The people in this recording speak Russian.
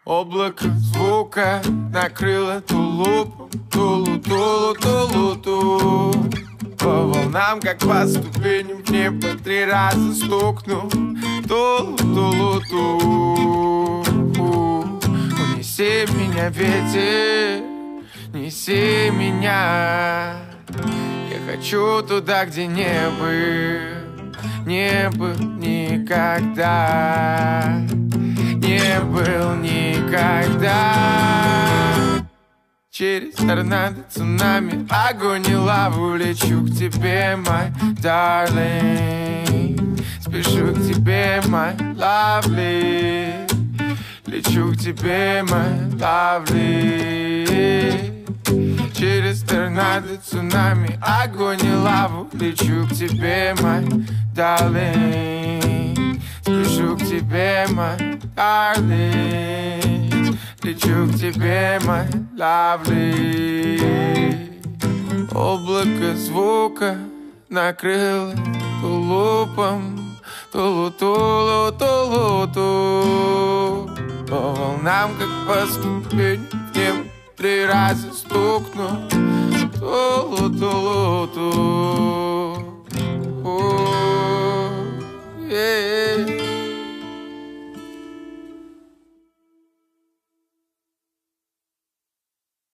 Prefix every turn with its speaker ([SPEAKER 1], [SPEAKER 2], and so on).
[SPEAKER 1] Облако звука накрыло тулупом, тулу-тулу-тулу-ту. По волнам, как по ступеням, в небо 3 раза стукну. Тулу-тулу-ту. Унеси меня, ветер, неси меня. Я хочу туда, где не был никогда. Не был никогда. Через торнадо, цунами, огонь и лаву лечу к тебе, my darling. Спешу к тебе, my lovely. Лечу к тебе, my lovely. Через торнадо, цунами, огонь и лаву лечу к тебе, my darling. Спешу к тебе, my darling. Лечу к тебе, my lovely. Облако звука накрыло тулупом, тулу-тулу-тулу-ту. По волнам, как по ступеням, в небо 3 раза стукну. Тулу-тулу-ту.